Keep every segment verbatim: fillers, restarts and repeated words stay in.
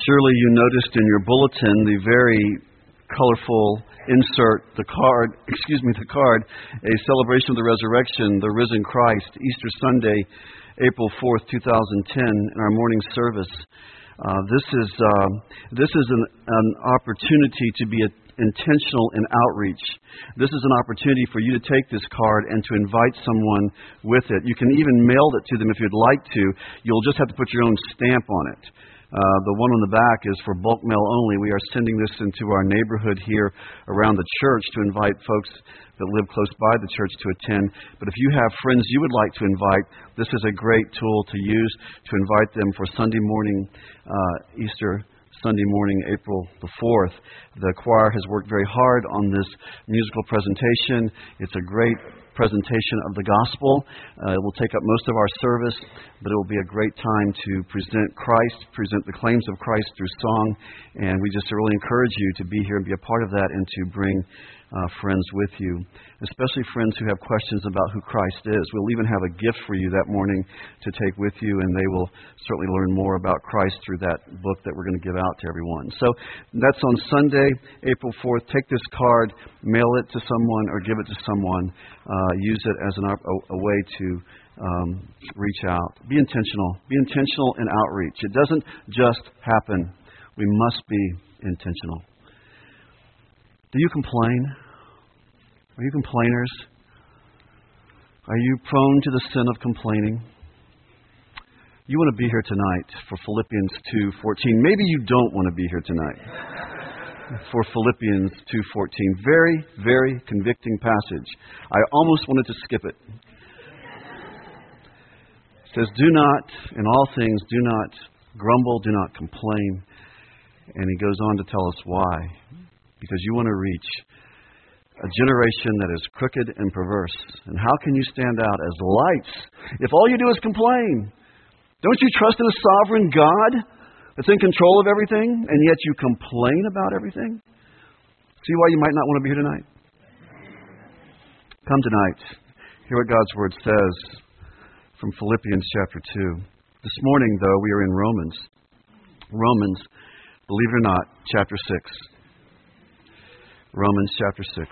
Surely you noticed in your bulletin the very colorful insert, the card, excuse me, the card, a celebration of the resurrection, the risen Christ, Easter Sunday, April fourth, two thousand ten, in our morning service. Uh, this is uh, this is an, an opportunity to be a, intentional in outreach. This is an opportunity for you to take this card and to invite someone with it. You can even mail it to them if you'd like to. You'll just have to put your own stamp on it. Uh, the one on the back is for bulk mail only. We are sending this into our neighborhood here around the church to invite folks that live close by the church to attend. But if you have friends you would like to invite, this is a great tool to use to invite them for Sunday morning, uh, Easter Sunday morning, April the fourth. The choir has worked very hard on this musical presentation. It's a great presentation of the gospel. Uh, it will take up most of our service, but it will be a great time to present Christ, present the claims of Christ through song, and we just really encourage you to be here and be a part of that and to bring uh, friends with you, especially friends who have questions about who Christ is. We'll even have a gift for you that morning to take with you, and they will certainly learn more about Christ through that book that we're going to give out to everyone. So that's on Sunday, April fourth. Take this card, mail it to someone, or give it to someone. Uh, use it as an, a, a way to um, reach out. Be intentional. Be intentional in outreach. It doesn't just happen. We must be intentional. Do you complain? Are you complainers? Are you prone to the sin of complaining? You want to be here tonight for Philippians two fourteen. Maybe you don't want to be here tonight for Philippians two fourteen. Very, very convicting passage. I almost wanted to skip it. It says, do not, in all things, do not grumble, do not complain. And he goes on to tell us why. Because you want to reach a generation that is crooked and perverse. And how can you stand out as lights if all you do is complain? Don't you trust in a sovereign God that's in control of everything, and yet you complain about everything? See why you might not want to be here tonight? Come tonight. Hear what God's Word says from Philippians chapter two. This morning, though, we are in Romans. Romans, believe it or not, chapter six. Romans chapter six.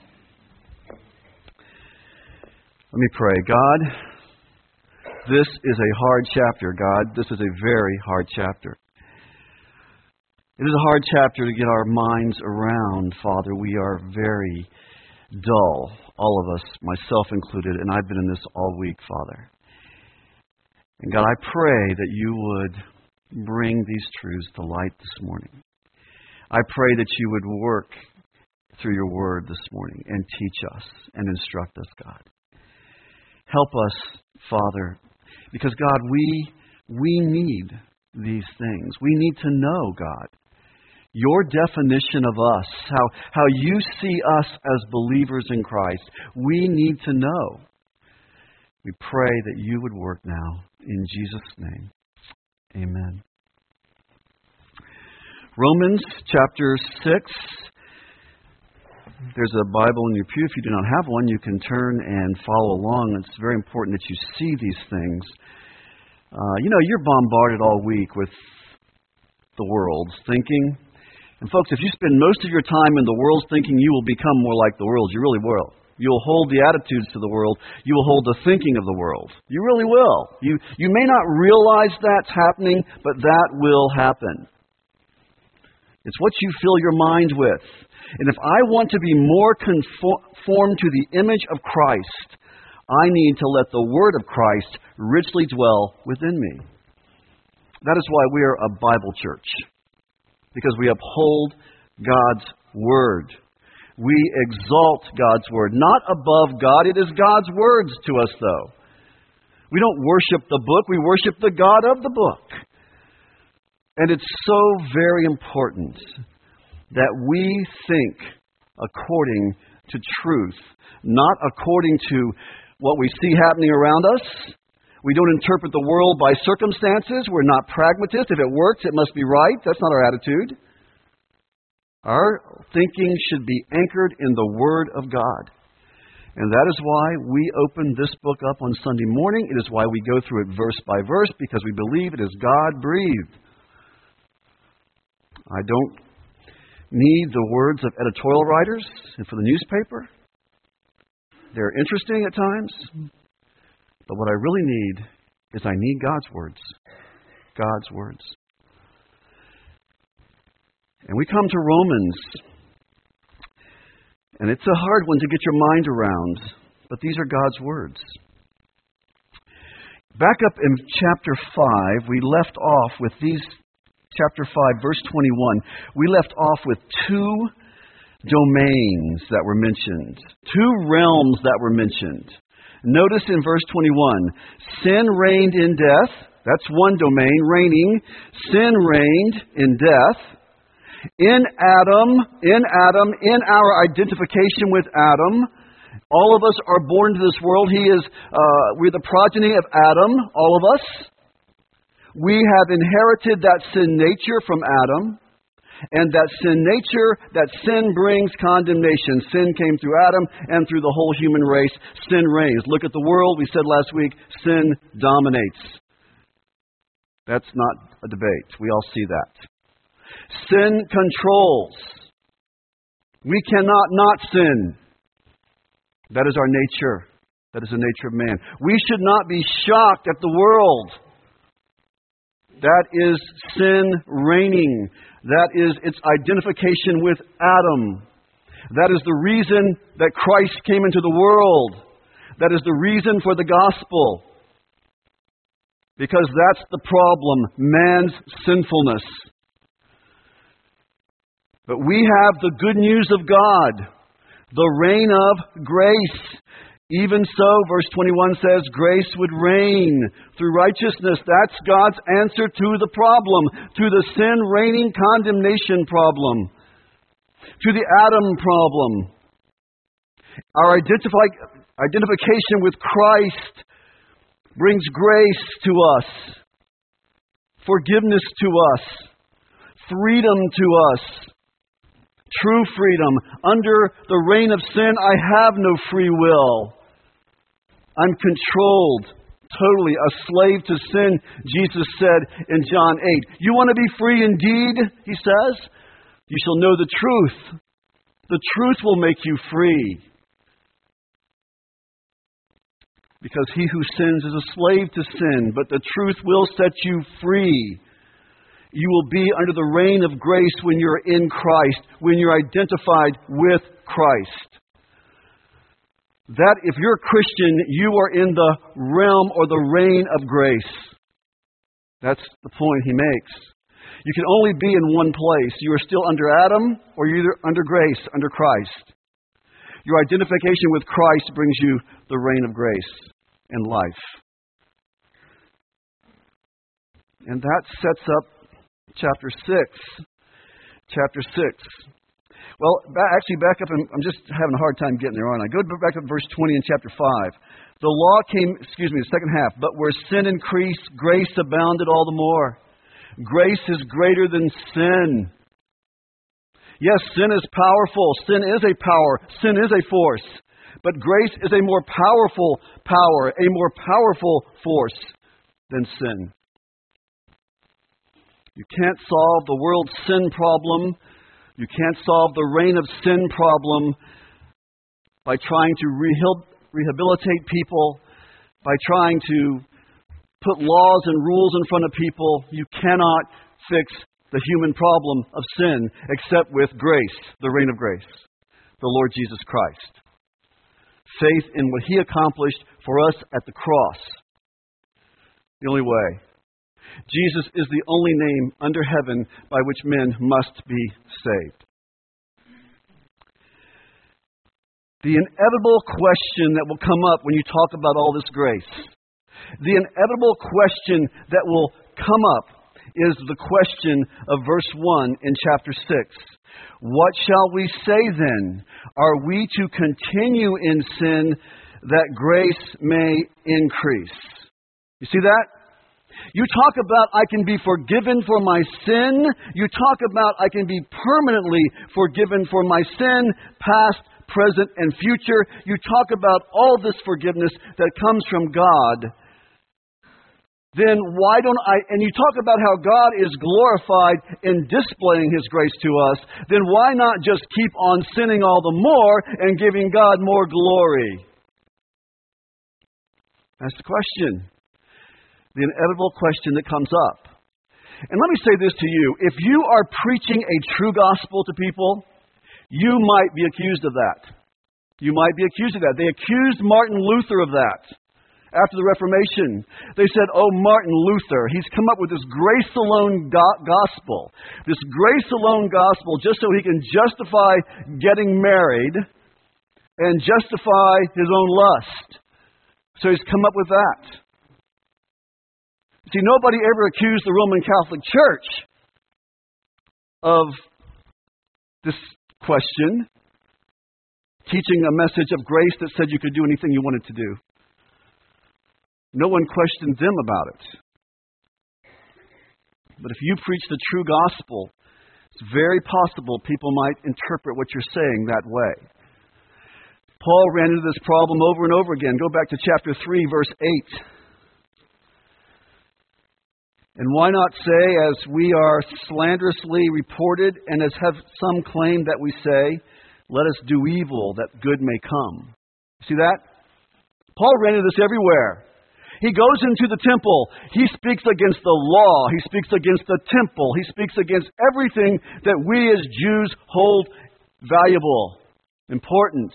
Let me pray. God, this is a hard chapter, God. This is a very hard chapter. It is a hard chapter to get our minds around, Father. We are very dull, all of us, myself included, and I've been in this all week, Father. And God, I pray that you would bring these truths to light this morning. I pray that you would work through your word this morning and teach us and instruct us, God. Help us, Father, because, God, we we need these things. We need to know, God, your definition of us, how, how you see us as believers in Christ. We need to know. We pray that you would work now. In Jesus' name, amen. Romans chapter six. There's a Bible in your pew. If you do not have one, you can turn and follow along. It's very important that you see these things. Uh, you know, you're bombarded all week with the world's thinking. And folks, if you spend most of your time in the world's thinking, you will become more like the world. You really will. You'll hold the attitudes to the world. You will hold the thinking of the world. You really will. You, you may not realize that's happening, but that will happen. It's what you fill your mind with. And if I want to be more conformed to the image of Christ, I need to let the Word of Christ richly dwell within me. That is why we are a Bible church, because we uphold God's Word. We exalt God's Word, not above God. It is God's words to us, though. We don't worship the book. We worship the God of the book. And it's so very important that we think according to truth, not according to what we see happening around us. We don't interpret the world by circumstances. We're not pragmatists. If it works, it must be right. That's not our attitude. Our thinking should be anchored in the Word of God. And that is why we open this book up on Sunday morning. It is why we go through it verse by verse, because we believe it is God-breathed. I don't need the words of editorial writers and for the newspaper. They're interesting at times. But what I really need is I need God's words. God's words. And we come to Romans. And it's a hard one to get your mind around. But these are God's words. Back up in chapter five, we left off with these, chapter five, verse twenty-one. We left off with two domains that were mentioned. Two realms that were mentioned. Notice in verse twenty-one, sin reigned in death. That's one domain, reigning. Sin reigned in death. In Adam, in Adam, in our identification with Adam, all of us are born into this world. He is, uh, we're the progeny of Adam, all of us. We have inherited that sin nature from Adam. And that sin nature, that sin brings condemnation. Sin came through Adam and through the whole human race. Sin reigns. Look at the world. We said last week, sin dominates. That's not a debate. We all see that. Sin controls. We cannot not sin. That is our nature. That is the nature of man. We should not be shocked at the world. That is sin reigning. That is its identification with Adam. That is the reason that Christ came into the world. That is the reason for the gospel. Because that's the problem, man's sinfulness. But we have the good news of God, the reign of grace. Even so, verse twenty-one says, grace would reign through righteousness. That's God's answer to the problem, to the sin reigning condemnation problem, to the Adam problem. Our identifi- identification with Christ brings grace to us, forgiveness to us, freedom to us, true freedom. Under the reign of sin, I have no free will. I'm controlled, totally a slave to sin, Jesus said in John eight. You want to be free indeed, he says? You shall know the truth. The truth will make you free. Because he who sins is a slave to sin, but the truth will set you free. You will be under the reign of grace when you're in Christ, when you're identified with Christ. That if you're a Christian, you are in the realm or the reign of grace. That's the point he makes. You can only be in one place. You are still under Adam, or you're either under grace, under Christ. Your identification with Christ brings you the reign of grace and life. And that sets up chapter six. Chapter six. Well, actually, back up, and I'm just having a hard time getting there, aren't I? Go back up to verse twenty in chapter five. The law came, excuse me, the second half. But where sin increased, grace abounded all the more. Grace is greater than sin. Yes, sin is powerful. Sin is a power. Sin is a force. But grace is a more powerful power, a more powerful force than sin. You can't solve the world's sin problem. You can't solve the reign of sin problem by trying to rehabil- rehabilitate people, by trying to put laws and rules in front of people. You cannot fix the human problem of sin except with grace, the reign of grace, the Lord Jesus Christ. Faith in what he accomplished for us at the cross. The only way. Jesus is the only name under heaven by which men must be saved. The inevitable question that will come up when you talk about all this grace, the inevitable question that will come up is the question of verse one in chapter six. What shall we say then? Are we to continue in sin that grace may increase? You see that? You talk about I can be forgiven for my sin. You talk about I can be permanently forgiven for my sin, past, present, and future. You talk about all this forgiveness that comes from God. then why don't I, and you talk about how God is glorified in displaying His grace to us, then why not just keep on sinning all the more and giving God more glory? That's the question. The inevitable question that comes up. And let me say this to you. If you are preaching a true gospel to people, you might be accused of that. You might be accused of that. They accused Martin Luther of that. After the Reformation, they said, oh, Martin Luther, he's come up with this grace alone go- gospel, this grace alone gospel just so he can justify getting married and justify his own lust. So he's come up with that. See, nobody ever accused the Roman Catholic Church of this question, teaching a message of grace that said you could do anything you wanted to do. No one questioned them about it. But if you preach the true gospel, it's very possible people might interpret what you're saying that way. Paul ran into this problem over and over again. Go back to chapter three, verse eight. And why not say, as we are slanderously reported, and as have some claimed that we say, let us do evil that good may come. See that? Paul ran into this everywhere. He goes into the temple. He speaks against the law. He speaks against the temple. He speaks against everything that we as Jews hold valuable, important.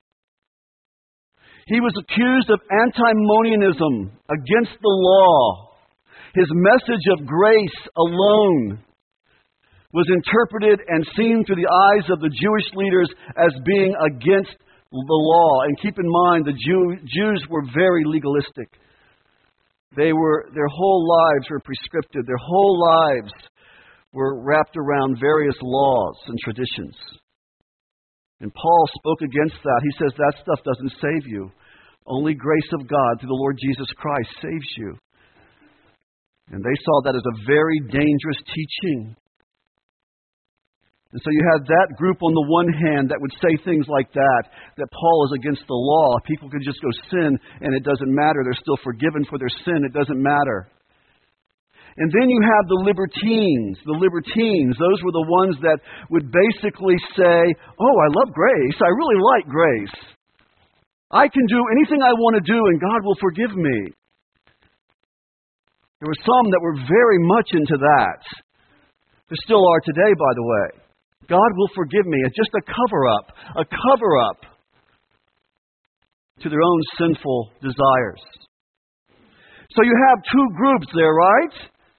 He was accused of antinomianism against the law. His message of grace alone was interpreted and seen through the eyes of the Jewish leaders as being against the law. And keep in mind, the Jew, Jews were very legalistic. They were, their whole lives were prescriptive. Their whole lives were wrapped around various laws and traditions. And Paul spoke against that. He says that stuff doesn't save you. Only grace of God through the Lord Jesus Christ saves you. And they saw that as a very dangerous teaching. And so you had that group on the one hand that would say things like that, that Paul is against the law. People could just go sin and it doesn't matter. They're still forgiven for their sin. It doesn't matter. And then you have the libertines. The libertines, those were the ones that would basically say, oh, I love grace. I really like grace. I can do anything I want to do and God will forgive me. There were some that were very much into that. There still are today, by the way. God will forgive me. It's just a cover-up, a cover-up to their own sinful desires. So you have two groups there, right?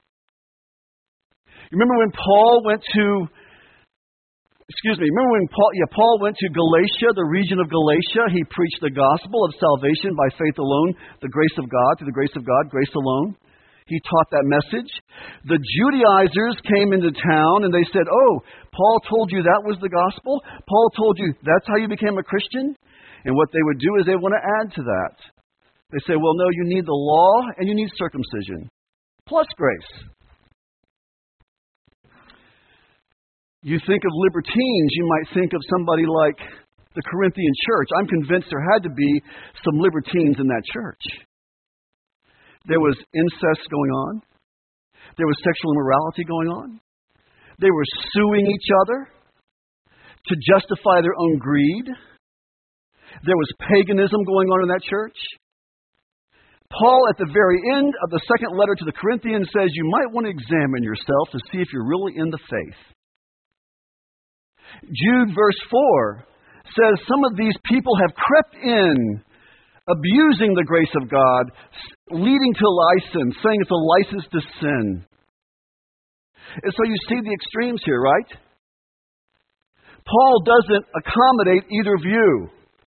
You remember when Paul went to, excuse me, remember when Paul, yeah, Paul went to Galatia, the region of Galatia. He preached the gospel of salvation by faith alone, the grace of God, through the grace of God, grace alone. He taught that message. The Judaizers came into town and they said, oh, Paul told you that was the gospel? Paul told you that's how you became a Christian? And what they would do is they want to add to that. They say, well, no, you need the law and you need circumcision, plus grace. You think of libertines, you might think of somebody like the Corinthian church. I'm convinced there had to be some libertines in that church. There was incest going on. There was sexual immorality going on. They were suing each other to justify their own greed. There was paganism going on in that church. Paul, at the very end of the second letter to the Corinthians, says you might want to examine yourself to see if you're really in the faith. Jude, verse four, says some of these people have crept in, abusing the grace of God, leading to license, saying it's a license to sin. And so you see the extremes here, right? Paul doesn't accommodate either view.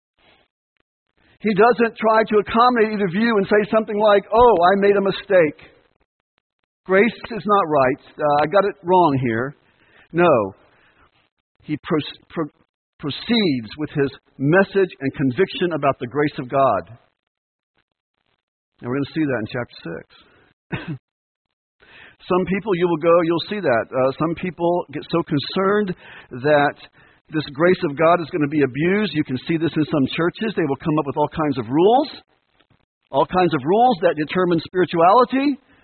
He doesn't try to accommodate either view and say something like, oh, I made a mistake. Grace is not right. Uh, I got it wrong here. No. He pro- pro- proceeds with his message and conviction about the grace of God. And we're going to see that in chapter six. Some people, you will go, you'll see that. Uh, some people get so concerned that this grace of God is going to be abused. You can see this in some churches. They will come up with all kinds of rules, all kinds of rules that determine spirituality.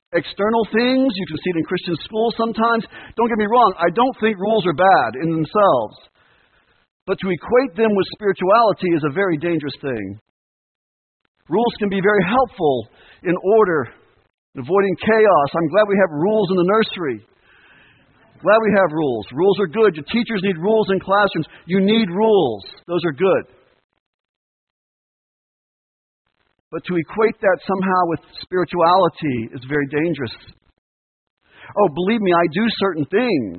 external things. You can see it in Christian schools sometimes. Don't get me wrong, I don't think rules are bad in themselves. But to equate them with spirituality is a very dangerous thing. Rules can be very helpful in order, avoiding chaos. I'm glad we have rules in the nursery. Glad we have rules. Rules are good. Your teachers need rules in classrooms. You need rules. Those are good. But to equate that somehow with spirituality is very dangerous. Oh, believe me, I do certain things.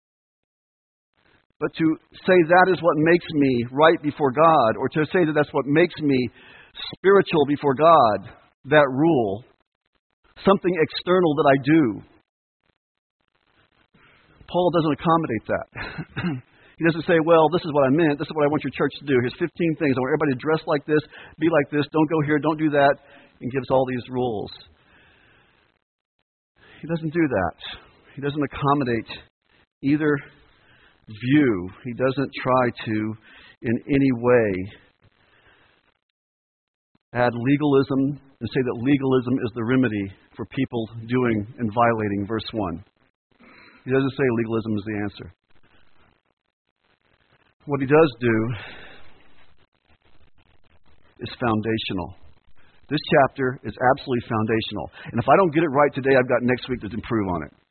But to say that is what makes me right before God, or to say that that's what makes me spiritual before God, that rule, something external that I do, Paul doesn't accommodate that. He doesn't say, well, this is what I meant. This is what I want your church to do. Here's fifteen things. I want everybody to dress like this, be like this, don't go here, don't do that, and gives all these rules. He doesn't do that. He doesn't accommodate either view. He doesn't try to, in any way, add legalism and say that legalism is the remedy for people doing and violating verse one. He doesn't say legalism is the answer. What he does do is foundational. This chapter is absolutely foundational. And if I don't get it right today, I've got next week to improve on it.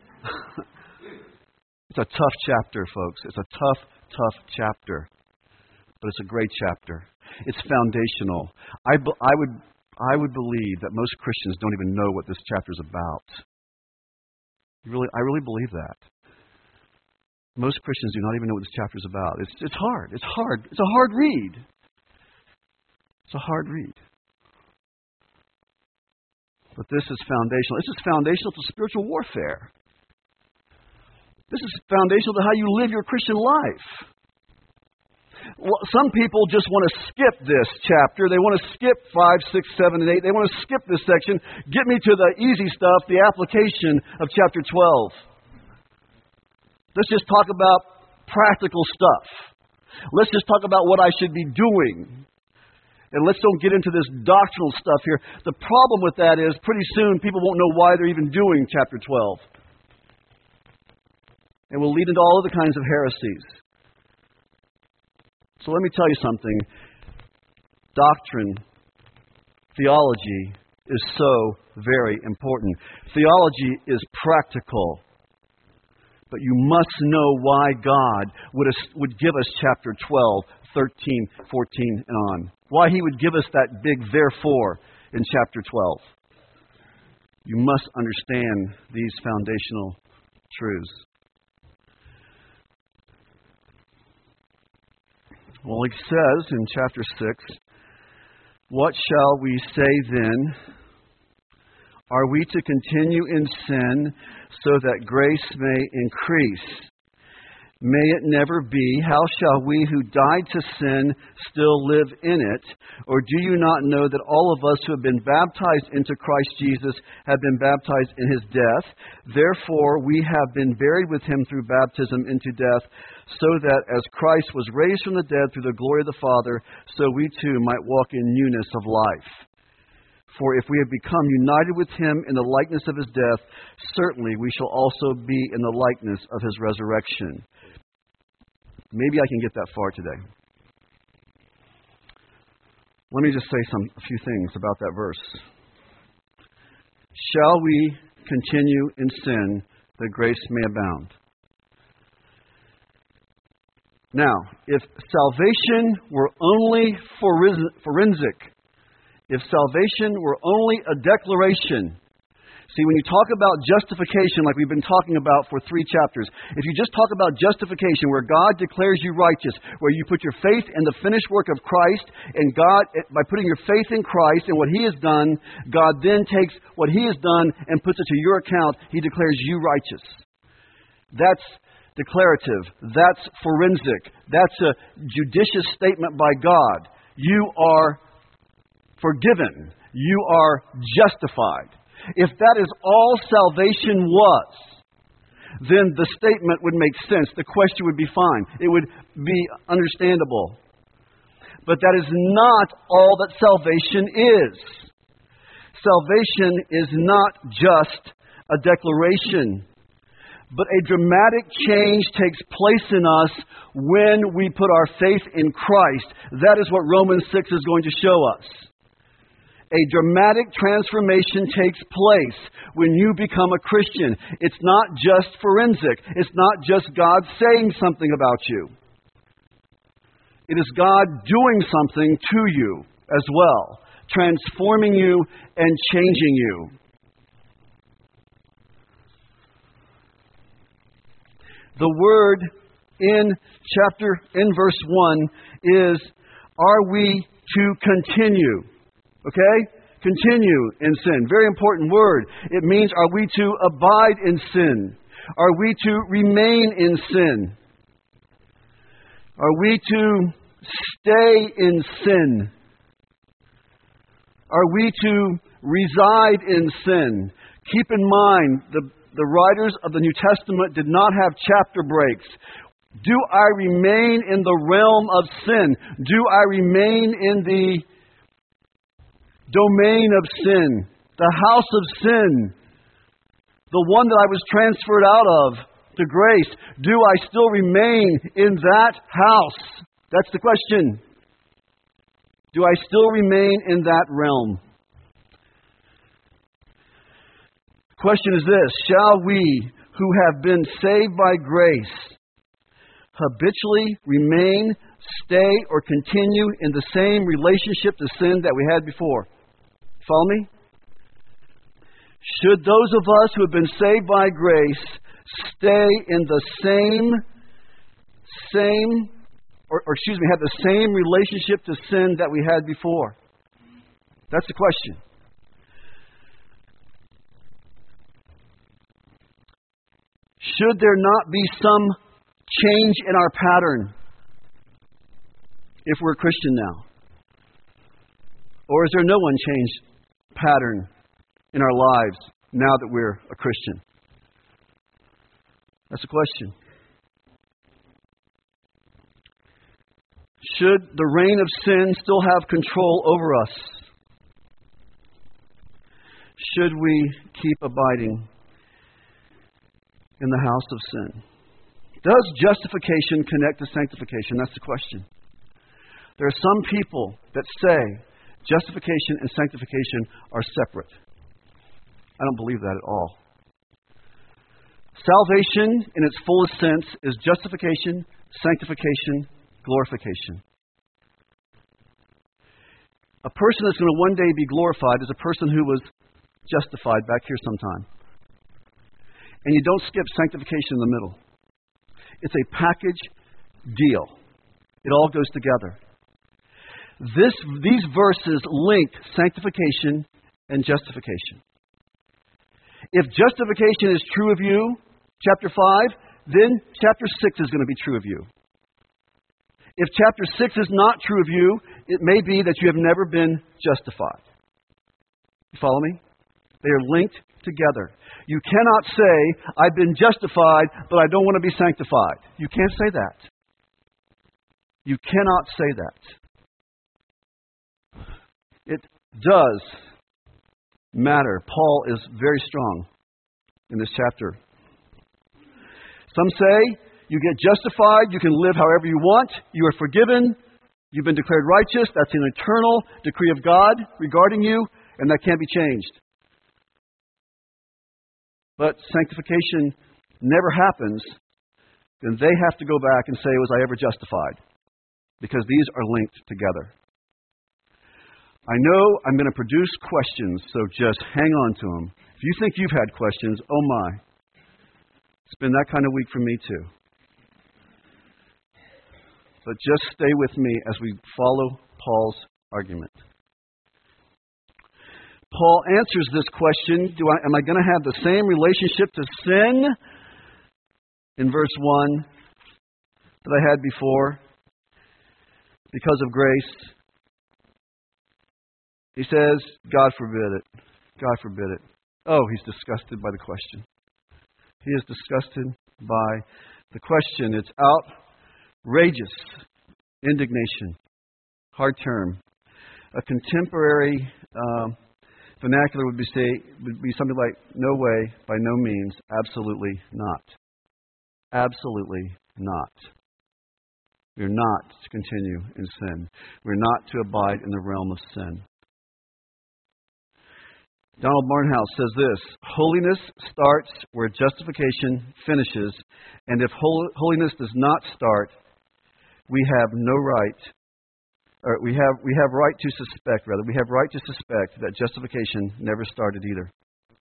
It's a tough chapter, folks. It's a tough, tough chapter. But it's a great chapter. It's foundational. I, I, would, I would believe that most Christians don't even know what this chapter is about. Really, I really believe that. Most Christians do not even know what this chapter is about. It's, it's hard. It's hard. It's a hard read. It's a hard read. But this is foundational. This is foundational to spiritual warfare. This is foundational to how you live your Christian life. Well, some people just want to skip this chapter. They want to skip five, six, seven, and eight. They want to skip this section. Get me to the easy stuff, the application of chapter twelve. Let's just talk about practical stuff. Let's just talk about what I should be doing. And let's don't get into this doctrinal stuff here. The problem with that is pretty soon people won't know why they're even doing chapter twelve. And will lead into all other kinds of heresies. So let me tell you something. Doctrine, theology is so very important. Theology is practical. But you must know why God would, would give us chapter twelve, thirteen, fourteen, and on. Why He would give us that big therefore in chapter twelve. You must understand these foundational truths. Well, He says in chapter six, what shall we say then? Are we to continue in sin so that grace may increase? May it never be. How shall we who died to sin still live in it? Or do you not know that all of us who have been baptized into Christ Jesus have been baptized in His death? Therefore, we have been buried with Him through baptism into death, so that as Christ was raised from the dead through the glory of the Father, so we too might walk in newness of life. For if we have become united with Him in the likeness of His death, certainly we shall also be in the likeness of His resurrection. Maybe I can get that far today. Let me just say some a few things about that verse. Shall we continue in sin that grace may abound? Now, if salvation were only forensic, if salvation were only a declaration. See, when you talk about justification, like we've been talking about for three chapters, if you just talk about justification, where God declares you righteous, where you put your faith in the finished work of Christ, and God, by putting your faith in Christ and what He has done, God then takes what He has done and puts it to your account. He declares you righteous. That's declarative. That's forensic. That's a judicious statement by God. You are forgiven. You are justified. If that is all salvation was, then the statement would make sense. The question would be fine. It would be understandable. But that is not all that salvation is. salvation is not just a declaration, but a dramatic change takes place in us when we put our faith in Christ. That is what Romans six is going to show us. A dramatic transformation takes place when you become a Christian. It's not just forensic. It's not just God saying something about you. It is God doing something to you as well, transforming you and changing you. The word in chapter, in verse one is, are we to continue? Okay? Continue in sin. Very important word. It means, are we to abide in sin? Are we to remain in sin? Are we to stay in sin? Are we to reside in sin? Keep in mind, the, the writers of the New Testament did not have chapter breaks. Do I remain in the realm of sin? Do I remain in the domain of sin, the house of sin, the one that I was transferred out of to grace? Do I still remain in that house? That's the question. Do I still remain in that realm? The question is this: shall we, who have been saved by grace, habitually remain, stay, or continue in the same relationship to sin that we had before? Follow me? Should those of us who have been saved by grace stay in the same, same, or, or excuse me, have the same relationship to sin that we had before? That's the question. Should there not be some change in our pattern if we're a Christian now? Or is there no unchanged pattern in our lives now that we're a Christian? That's the question. Should the reign of sin still have control over us? Should we keep abiding in the house of sin? Does justification connect to sanctification? That's the question. There are some people that say justification and sanctification are separate. I don't believe that at all. Salvation, in its fullest sense, is justification, sanctification, glorification. A person that's going to one day be glorified is a person who was justified back here sometime. And you don't skip sanctification in the middle. It's a package deal. It all goes together. This, these verses link sanctification and justification. If justification is true of you, chapter five, then chapter six is going to be true of you. If chapter six is not true of you, it may be that you have never been justified. You follow me? They are linked together. You cannot say, I've been justified, but I don't want to be sanctified. You can't say that. You cannot say that. It does matter. Paul is very strong in this chapter. Some say you get justified, you can live however you want, you are forgiven, you've been declared righteous, that's an eternal decree of God regarding you, and that can't be changed. But sanctification never happens, then they have to go back and say, was I ever justified? Because these are linked together. I know I'm going to produce questions, so just hang on to them. If you think you've had questions, oh my. It's been that kind of week for me too. But just stay with me as we follow Paul's argument. Paul answers this question, do I, am I going to have the same relationship to sin in verse one that I had before because of grace? He says, God forbid it. God forbid it. Oh, he's disgusted by the question. He is disgusted by the question. It's outrageous indignation. Hard term. A contemporary um, Vernacular would be say would be something like, no way, by no means, absolutely not. Absolutely not. We're not to continue in sin. We're not to abide in the realm of sin. Donald Barnhouse says this: holiness starts where justification finishes, and if hol- holiness does not start, we have no right, or we have we have right to suspect, rather, we have right to suspect that justification never started either.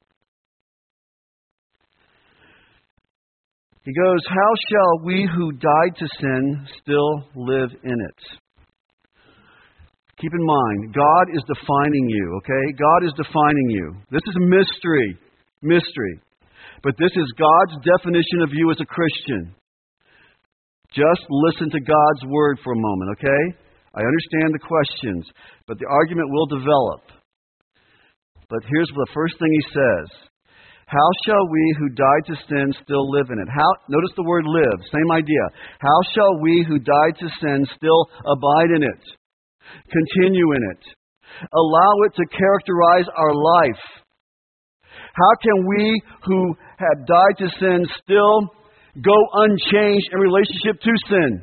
He goes, how shall we who died to sin still live in it? Keep in mind, God is defining you, okay? God is defining you. This is a mystery. Mystery. But this is God's definition of you as a Christian. Just listen to God's word for a moment, okay? I understand the questions, but the argument will develop. But here's the first thing he says. How shall we who died to sin still live in it? How? Notice the word live. Same idea. How shall we who died to sin still abide in it? Continue in it. Allow it to characterize our life. How can we who have died to sin still go unchanged in relationship to sin?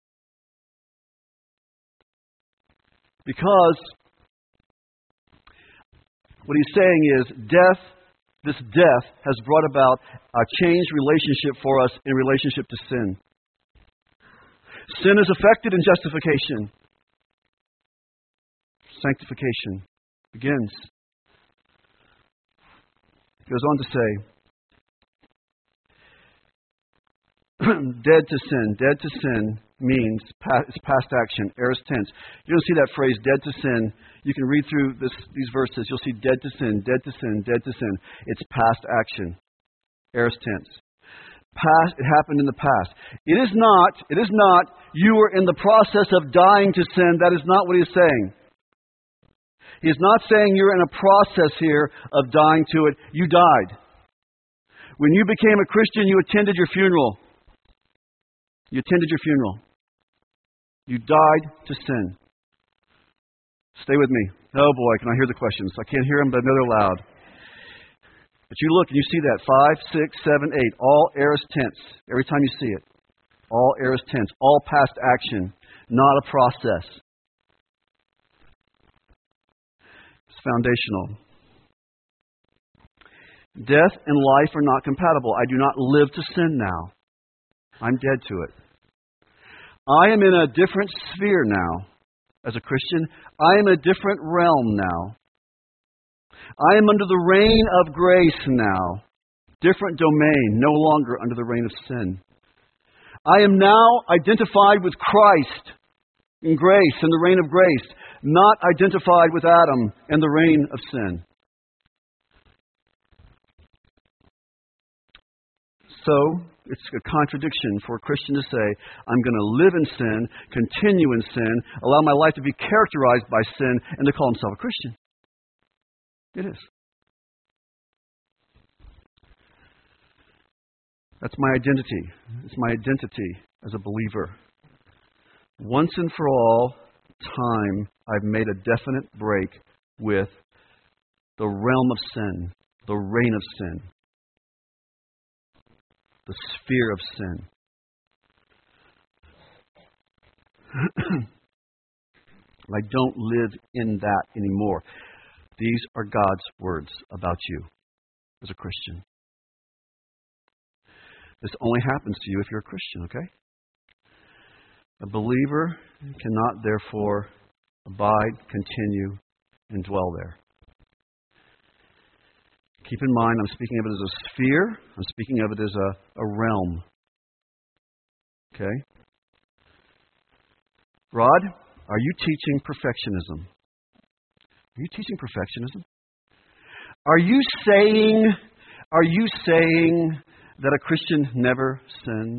Because what he's saying is death, this death has brought about a changed relationship for us in relationship to sin. Sin is affected in justification. Sanctification begins. He goes on to say, dead to sin. Dead to sin means past, it's past action, aorist tense. You don't see that phrase, dead to sin. You can read through this, these verses. You'll see dead to sin, dead to sin, dead to sin. It's past action, aorist tense. Past, it happened in the past. It is not, it is not, you were in the process of dying to sin. That is not what he's saying. He is not saying you're in a process here of dying to it. You died. When you became a Christian, you attended your funeral. You attended your funeral. You died to sin. Stay with me. Oh boy, can I hear the questions? I can't hear them, but I know they're loud. But you look and you see that. Five, six, seven, eight. All aorist tense. Every time you see it. All aorist tense. All past action. Not a process. It's foundational. Death and life are not compatible. I do not live to sin now. I'm dead to it. I am in a different sphere now. As a Christian, I am in a different realm now. I am under the reign of grace now. Different domain, no longer under the reign of sin. I am now identified with Christ in grace, in the reign of grace, not identified with Adam and the reign of sin. So, it's a contradiction for a Christian to say, I'm going to live in sin, continue in sin, allow my life to be characterized by sin, and to call himself a Christian. It is. That's my identity. It's my identity as a believer. Once and for all time, I've made a definite break with the realm of sin, the reign of sin, the sphere of sin. I don't live in that anymore. These are God's words about you as a Christian. This only happens to you if you're a Christian, okay? A believer cannot therefore abide, continue, and dwell there. Keep in mind, I'm speaking of it as a sphere. I'm speaking of it as a, a realm. Okay? Rod, are you teaching perfectionism? Are you teaching perfectionism? Are you saying, are you saying that a Christian never sins?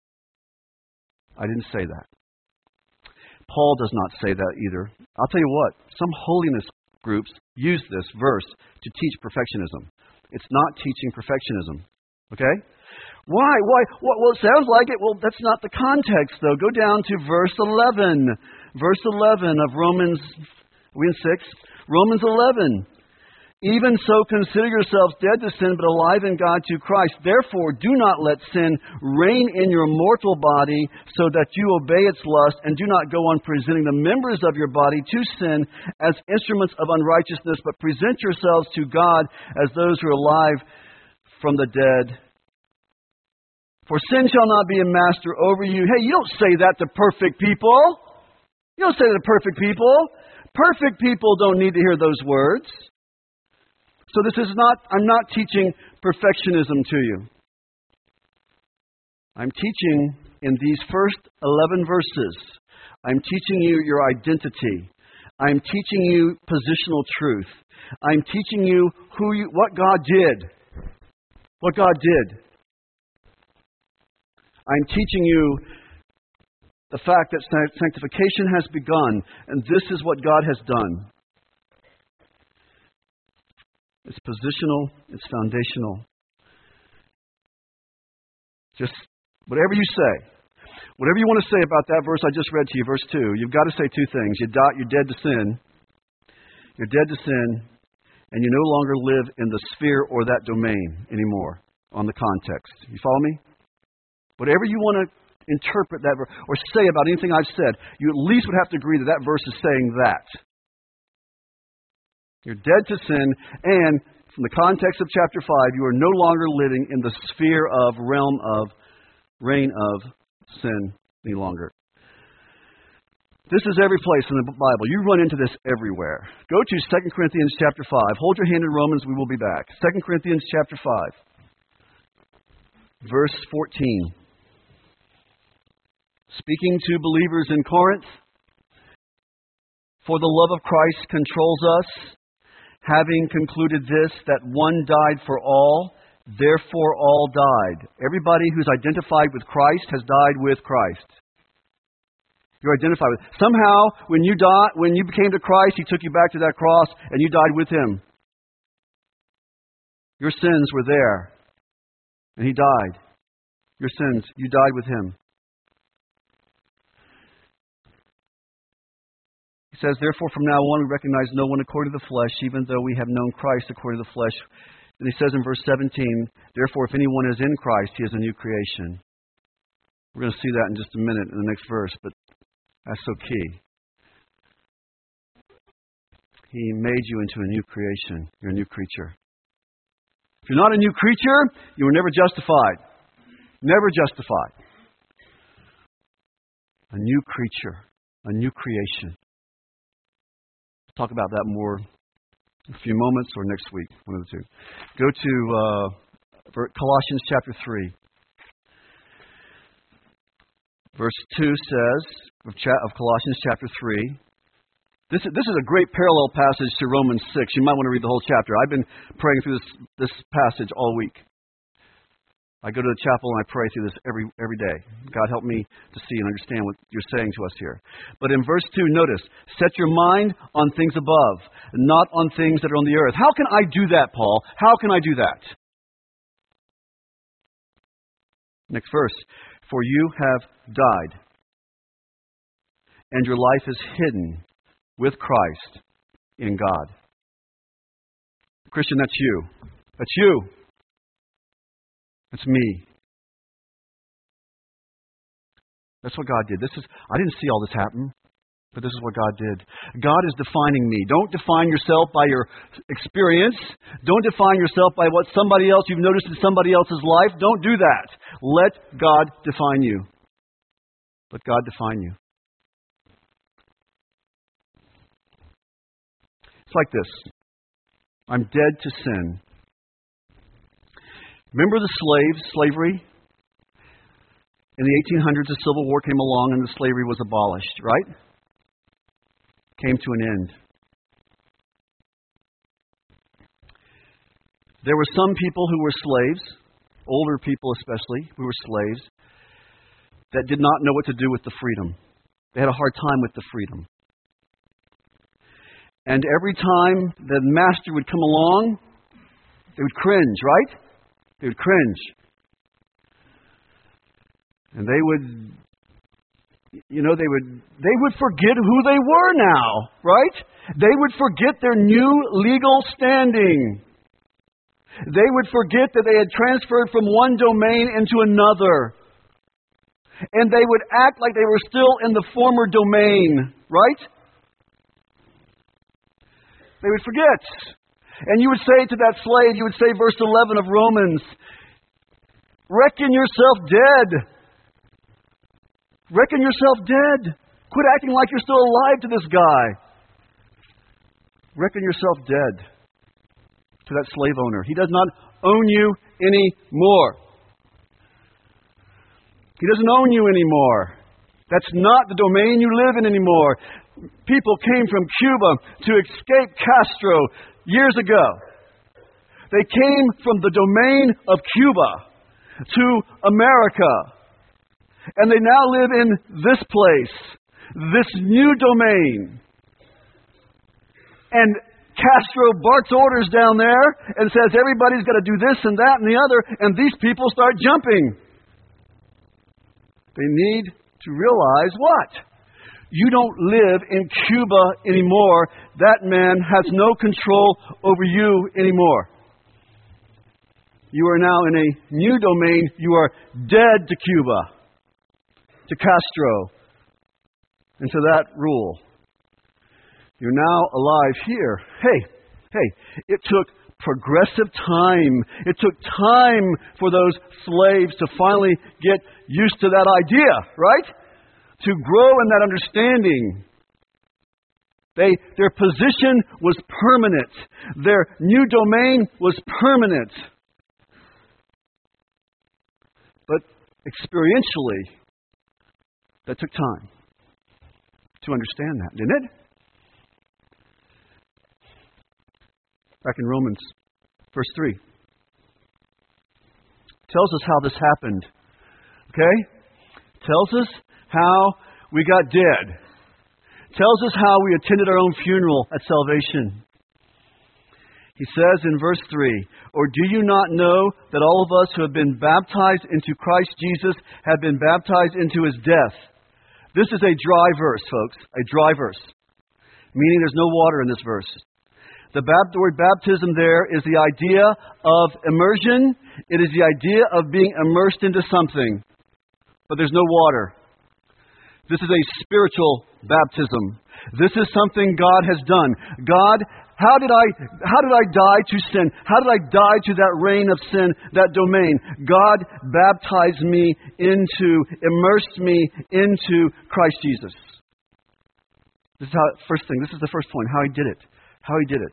I didn't say that. Paul does not say that either. I'll tell you what, some holiness groups use this verse to teach perfectionism. It's not teaching perfectionism. Okay? Why? Why? Well, it sounds like it. Well, that's not the context, though. Go down to verse eleven. Verse eleven of Romans, are we in six? Romans eleven. Even so, consider yourselves dead to sin, but alive in God through Christ. Therefore, do not let sin reign in your mortal body, so that you obey its lust, and do not go on presenting the members of your body to sin as instruments of unrighteousness, but present yourselves to God as those who are alive from the dead. For sin shall not be a master over you. Hey, you don't say that to perfect people. You don't say that to perfect people. Perfect people don't need to hear those words. So this is not, I'm not teaching perfectionism to you. I'm teaching in these first eleven verses, I'm teaching you your identity. I'm teaching you positional truth. I'm teaching you who you, what God did. What God did. I'm teaching you the fact that sanctification has begun, and this is what God has done. It's positional, it's foundational. Just whatever you say, whatever you want to say about that verse I just read to you, verse two, you've got to say two things. You're dead to sin. You're dead to sin, and you no longer live in the sphere or that domain anymore on the context. You follow me? Whatever you want to interpret that verse or say about anything I've said, you at least would have to agree that that verse is saying that. You're dead to sin, and from the context of chapter five, you are no longer living in the sphere of, realm of, reign of sin any longer. This is every place in the Bible. You run into this everywhere. Go to Second Corinthians chapter five. Hold your hand in Romans, we will be back. Second Corinthians chapter five, verse fourteen. Speaking to believers in Corinth, for the love of Christ controls us, having concluded this, that one died for all, therefore all died. Everybody who's identified with Christ has died with Christ. You're identified with. Somehow, when you died, when you became to Christ, He took you back to that cross, and you died with Him. Your sins were there, and He died. Your sins, you died with Him. He says, therefore, from now on, we recognize no one according to the flesh, even though we have known Christ according to the flesh. And he says in verse seventeen, therefore, if anyone is in Christ, he is a new creation. We're going to see that in just a minute in the next verse, but that's so key. He made you into a new creation. You're a new creature. If you're not a new creature, you were never justified. Never justified. A new creature. A new creation. Talk about that more in a few moments or next week, one of the two. Go to uh, Colossians chapter three. Verse two says, of, cha- of Colossians chapter three, this is, this is a great parallel passage to Romans six. You might want to read the whole chapter. I've been praying through this, this passage all week. I go to the chapel and I pray through this every every day. God help me to see and understand what you're saying to us here. But in verse two, notice, set your mind on things above, not on things that are on the earth. How can I do that, Paul? How can I do that? Next verse. For you have died, and your life is hidden with Christ in God. Christian, that's you. That's you. That's me. That's what God did. This is I didn't see all this happen, but this is what God did. God is defining me. Don't define yourself by your experience. Don't define yourself by what somebody else you've noticed in somebody else's life. Don't do that. Let God define you. Let God define you. It's like this. I'm dead to sin. Remember the slaves, slavery? In the eighteen hundreds, the Civil War came along and the slavery was abolished, right? Came to an end. There were some people who were slaves, older people especially, who were slaves, that did not know what to do with the freedom. They had a hard time with the freedom. And every time the master would come along, they would cringe, right? They would cringe. And they would you know, they would they would forget who they were now, right? They would forget their new legal standing. They would forget that they had transferred from one domain into another. And they would act like they were still in the former domain, right? They would forget. And you would say to that slave, you would say, verse eleven of Romans, reckon yourself dead. Reckon yourself dead. Quit acting like you're still alive to this guy. Reckon yourself dead to that slave owner. He does not own you anymore. He doesn't own you anymore. That's not the domain you live in anymore. People came from Cuba to escape Castro years ago. They came from the domain of Cuba to America. And they now live in this place, this new domain. And Castro barks orders down there and says everybody's got to do this and that and the other, and these people start jumping. They need to realize what? You don't live in Cuba anymore. That man has no control over you anymore. You are now in a new domain. You are dead to Cuba, to Castro, and to that rule. You're now alive here. Hey, hey, it took progressive time. It took time for those slaves to finally get used to that idea, right? To grow in that understanding. They, their position was permanent. Their new domain was permanent. But experientially, that took time to understand that, didn't it? Back in Romans, verse three. Tells us how this happened. Okay? Tells us how we got dead. Tells us how we attended our own funeral at salvation. He says in verse three, or do you not know that all of us who have been baptized into Christ Jesus have been baptized into His death? This is a dry verse, folks. A dry verse. Meaning there's no water in this verse. The, bab- the word baptism there is the idea of immersion. It is the idea of being immersed into something. But there's no water. This is a spiritual baptism. This is something God has done. God, how did I how did I die to sin? How did I die to that reign of sin, that domain? God baptized me into, immersed me into Christ Jesus. This is how, first thing, this is the first point, how He did it. How He did it.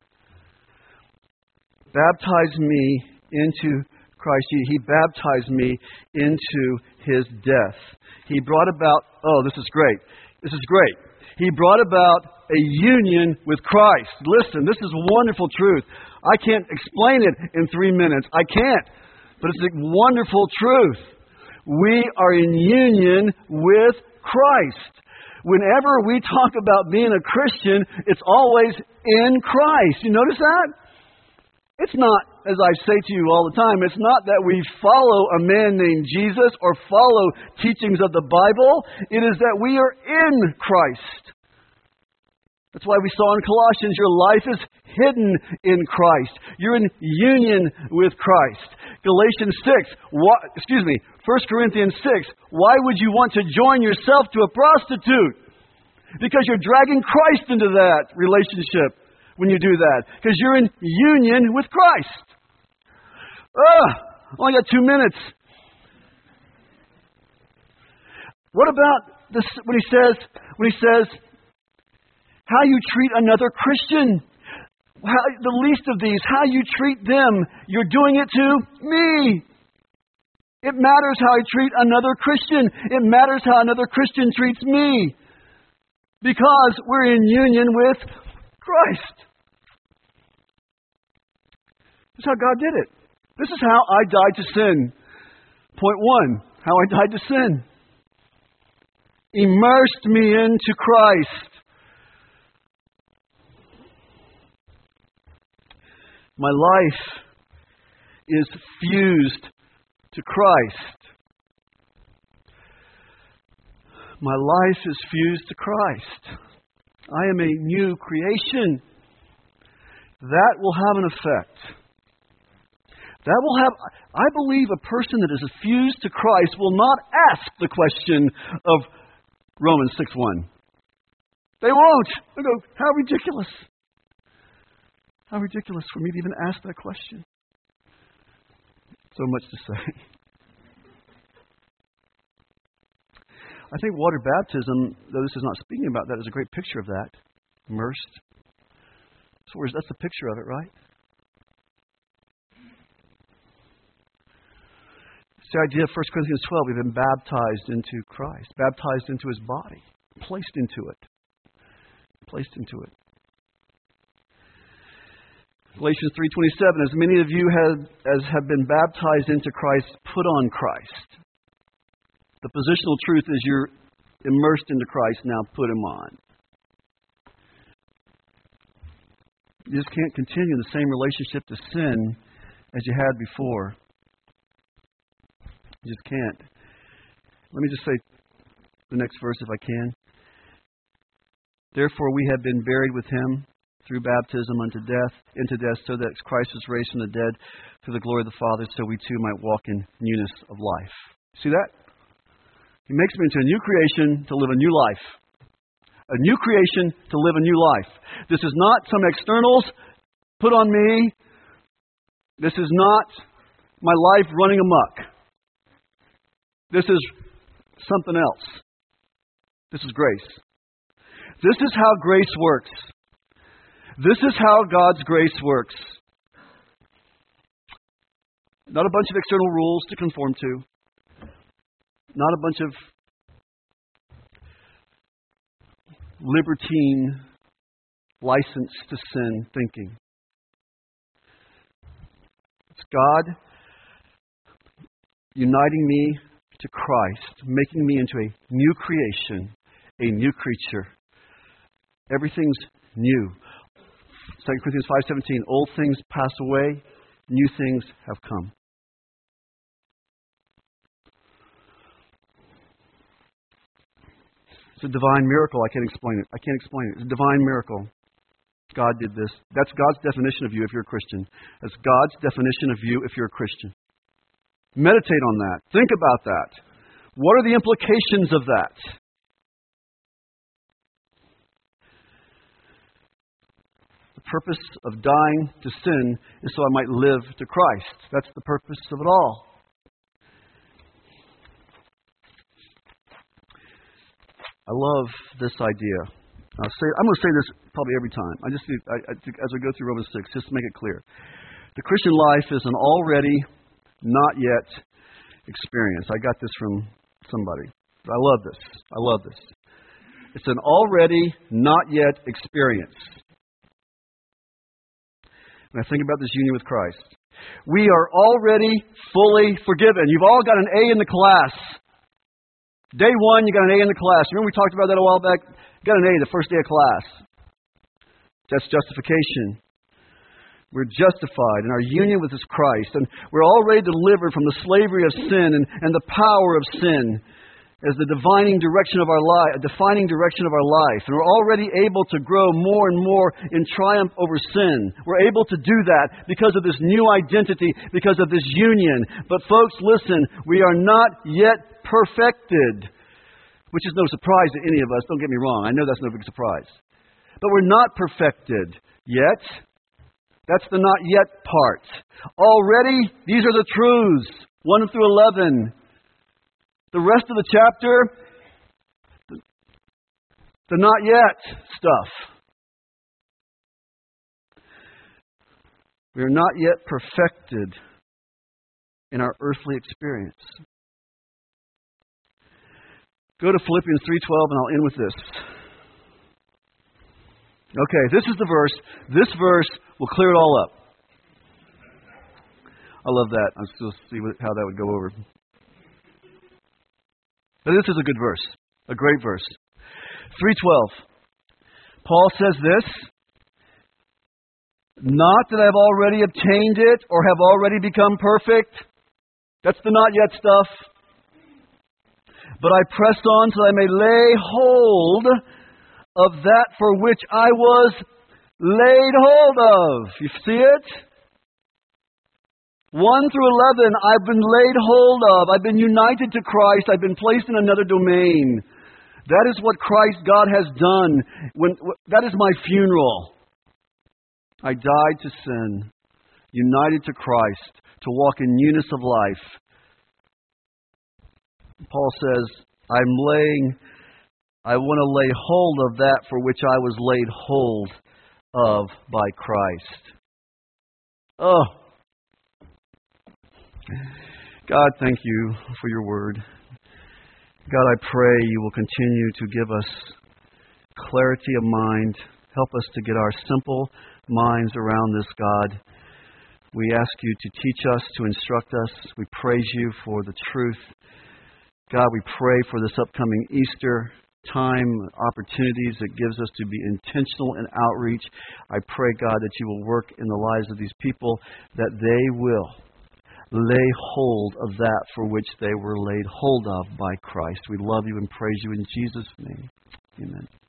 Baptized me into Christ Jesus. He baptized me into His death. He brought about, oh, this is great. This is great. He brought about a union with Christ. Listen, this is wonderful truth. I can't explain it in three minutes. I can't. But it's a wonderful truth. We are in union with Christ. Whenever we talk about being a Christian, it's always in Christ. You notice that? It's not, as I say to you all the time, it's not that we follow a man named Jesus or follow teachings of the Bible. It is that we are in Christ. That's why we saw in Colossians, your life is hidden in Christ. You're in union with Christ. Galatians six, why, excuse me, First Corinthians six, why would you want to join yourself to a prostitute? Because you're dragging Christ into that relationship when you do that. Because you're in union with Christ. Ah, only got two minutes. What about this when he says, when he says, how you treat another Christian? How, the least of these, how you treat them, you're doing it to me. It matters how I treat another Christian. It matters how another Christian treats me. Because we're in union with Christ. This is how God did it. This is how I died to sin. Point one, how I died to sin. Immersed me into Christ. My life is fused to Christ. My life is fused to Christ. I am a new creation. That will have an effect. That will have, I believe a person that is fused to Christ will not ask the question of Romans six one. They won't. They'll go, how ridiculous. How ridiculous for me to even ask that question. So much to say. I think water baptism, though this is not speaking about that, is a great picture of that. Immersed. So that's the picture of it, right? It's the idea of First Corinthians twelve. We've been baptized into Christ. Baptized into His body. Placed into it. Placed into it. Galatians three twenty-seven. As many of you have, as have been baptized into Christ, put on Christ. The positional truth is you're immersed into Christ, now put Him on. You just can't continue the same relationship to sin as you had before. You just can't. Let me just say the next verse if I can. Therefore we have been buried with Him through baptism unto death, into death, so that Christ was raised from the dead through the glory of the Father, so we too might walk in newness of life. See that? He makes me into a new creation to live a new life. A new creation to live a new life. This is not some externals put on me. This is not my life running amok. This is something else. This is grace. This is how grace works. This is how God's grace works. Not a bunch of external rules to conform to. Not a bunch of libertine, license to sin thinking. It's God uniting me to Christ, making me into a new creation, a new creature. Everything's new. Second Corinthians five seventeen, old things pass away, new things have come. It's a divine miracle. I can't explain it. I can't explain it. It's a divine miracle. God did this. That's God's definition of you if you're a Christian. That's God's definition of you if you're a Christian. Meditate on that. Think about that. What are the implications of that? The purpose of dying to sin is so I might live to Christ. That's the purpose of it all. I love this idea. I'll say, I'm going to say this probably every time. I just, I, I, as we go through Romans six, just to make it clear. The Christian life is an already, not yet experience. I got this from somebody. I love this. I love this. It's an already, not yet experience. When I think about this union with Christ, we are already fully forgiven. You've all got an A in the class. Day one, you got an A in the class. Remember we talked about that a while back? You got an A the first day of class. That's justification. We're justified in our union with this Christ. And we're already delivered from the slavery of sin and, and the power of sin as the defining direction of our life, defining direction of our life. And we're already able to grow more and more in triumph over sin. We're able to do that because of this new identity, because of this union. But folks, listen, we are not yet perfected, which is no surprise to any of us. Don't get me wrong. I know that's no big surprise. But we're not perfected yet. That's the not yet part. Already, these are the truths, one through eleven. The rest of the chapter, the, the not yet stuff. We are not yet perfected in our earthly experience. Go to Philippians three twelve and I'll end with this. Okay, this is the verse. This verse will clear it all up. I love that. I'll still see what, how that would go over. But this is a good verse. A great verse. three twelve. Paul says this. Not that I've already obtained it or have already become perfect. That's the not yet stuff. But I press on so I may lay hold of that for which I was laid hold of. You see it? one through eleven, I've been laid hold of. I've been united to Christ. I've been placed in another domain. That is what Christ God has done. When, that is my funeral. I died to sin, united to Christ, to walk in newness of life. Paul says, I'm laying, I want to lay hold of that for which I was laid hold of by Christ. Oh, God, thank you for your word. God, I pray you will continue to give us clarity of mind. Help us to get our simple minds around this, God. We ask you to teach us, to instruct us. We praise you for the truth. God, we pray for this upcoming Easter time, opportunities it gives us to be intentional in outreach. I pray, God, that you will work in the lives of these people, that they will lay hold of that for which they were laid hold of by Christ. We love you and praise you in Jesus' name. Amen.